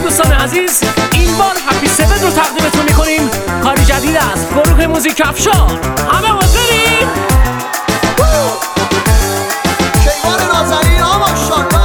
دوستان عزیز، این بار هپی 7 رو تقدیمتون میکنیم. کاری جدید است، گروه موزیک افشار. همه حاضرین؟ کیوان نازنین ها ماشاءالله.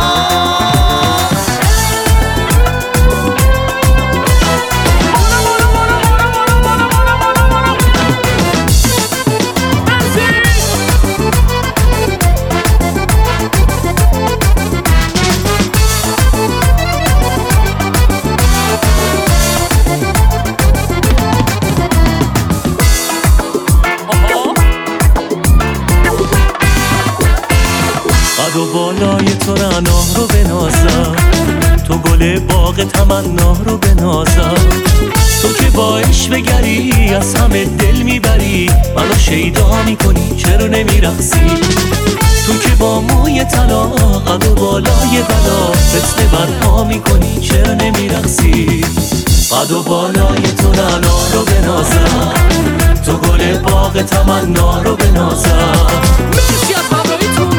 قد و بالای تو رعنا رو بنازم، تو گل باغ تمنا رو بنازم. تو که با عشق بگری از همه دل میبری، منو شیدا میکنی چرا نمیرقصی. تو که با موی طلا قد و بالای بلا فتنه برپا میکنی چرا نمیرقصی. قد و بالای تو رعنا رو بنازم، تو گل باغ تمنا رو بنازم. مرسی از همراهیتون.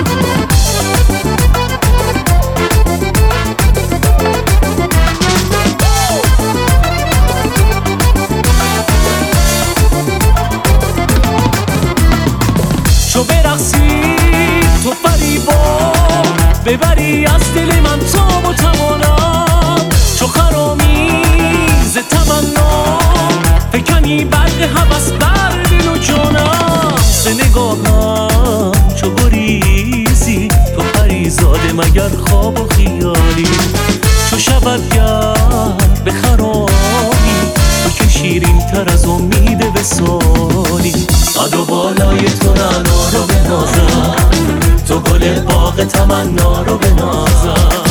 تو برقصی تو فریبا ببری از دل من تاب و توانم. چو خرامیز تمنا فکنی برق هوس بر دل و جانم. سه نگاهم چو گریزی تو پریزاده مگر خواب و خیالی. چو شود گرد به خرامی تو که شیرین تر از امید وصالی. قد و بالای تو رعنا رو بنازم، تو گل باغ تمنا رو بنازم.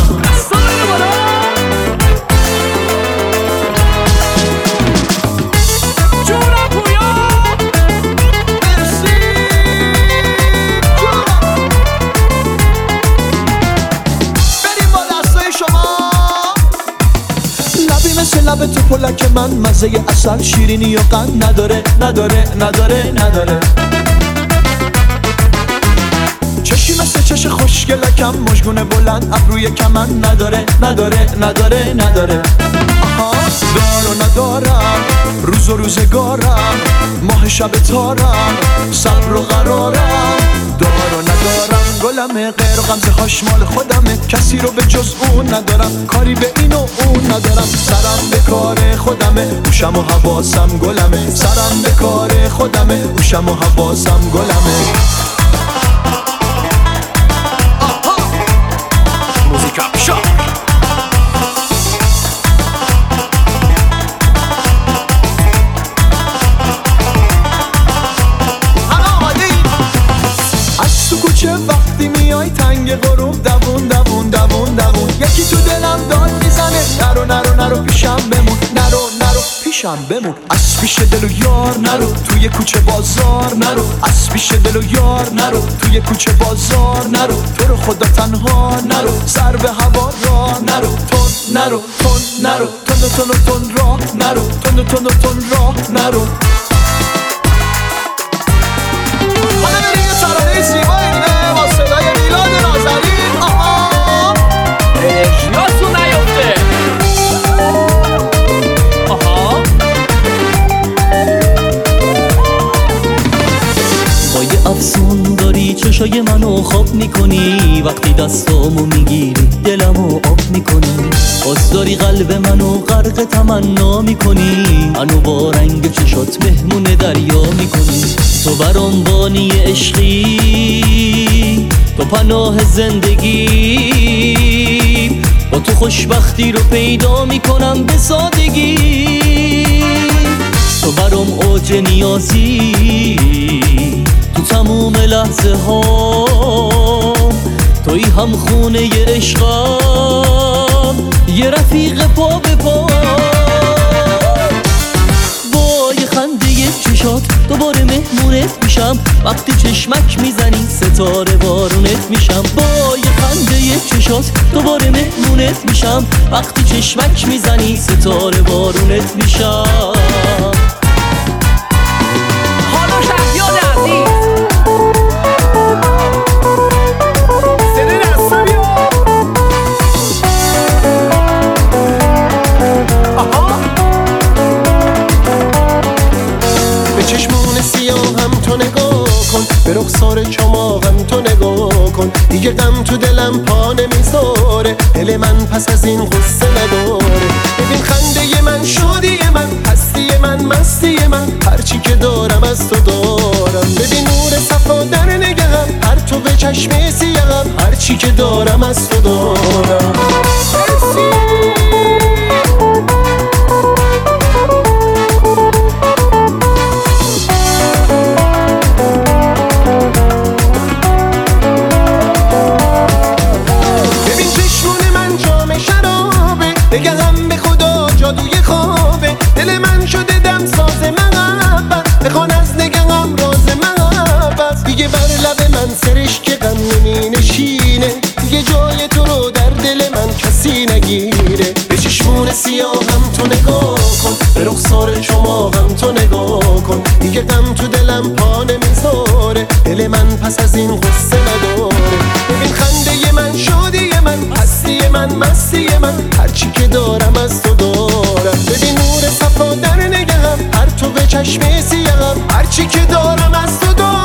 لب تو پلک من مزه اصل شیرینی و قند نداره نداره نداره نداره. چشی مثل چش خوشگلکم مژگون بلند ابروی کمن نداره نداره نداره نداره. آها دار و ندارم روز و روزگارم ماه شب تارم صبر و قرارم. دار و ندارم گلمه غیر و غمزه هاش مال خودمه کسی رو به جز اون ندارم کاری به این و اون ندارم. سرم به کار خودمه هوشم و حواسم گلمه سرم به کار خودمه هوشم و حواسم گلمه. موزیک افشار. وقتی میای تنگ غروب دوون دوون دوون دوون یکی تو دلم داد میزنه نرو نرو نرو پیشم بمون نرو نرو پیشم بمون. از پیش دل و یار نرو توی کوچه بازار نرو از پیش دل و یار نرو توی کوچه بازار نرو تو رو خدا تنها نرو سر به هوا راه نرو تون نرو تون نرو تون تون تون راه نرو تون تون تون راه نرو. حالا بریم یه ترانه زیبایی دیگه با صدای میلاد نازنین. آها یادتون نیفته. آها با یه افسون داری چشای منو خواب میکنی، وقتی دستامو میگیری دلمو آب میکنی. باز داری قلب منو غرق تمنا میکنی، منو با رنگ چشات مهمون دریا میکنی. تو برام بانی عشقی تو پناه زندگی، با تو خوشبختی رو پیدا میکنم به سادگی. تو برام اوج نیازی تو تموم لحظه ها، توی هم خونه ی عشقم یه رفیق پا به پا. با یه خنده ی چشات دوباره مهمونت میشم، وقتی چشمک میزنی ستاره بارونت میشم. با یه خنده ی چشات دوباره مهمونت میشم، وقتی چشمک میزنی ستاره بارونت میشم. حالا شهریار عزیز سنه دستا بیا. دیگه غم تو دلم پا نمیذاره، دل من پس از این غصه نداره. ببین خنده من، شادی من، هستی من، مستی من، هرچی که دارم از تو دارم. ببین نور صفا در نگهم، هر تو به چشم سیاهم، هرچی که دارم از تو دارم. بگم به خدا جادوی خوابه، دل من شده دم ساز محبت، بخوان از نگم راز محبت. دیگه بر لب من سرش که غم نمی نشینه، دیگه جای تو رو در دل من کسی نگیره. به چشمون سیاهم تو نگاه کن، به رخسار چماهم تو نگاه کن، دیگه غم تو دلم پا نمیذاره، دل من پس از این غصه نداره. ببین خنده من، شادی من، هستی من، مستی من، هرچی که دارم از تو دارم. ببین نور صفا در نگهم، هر تو به چشم سیاهم، هرچی که دارم از تو دارم.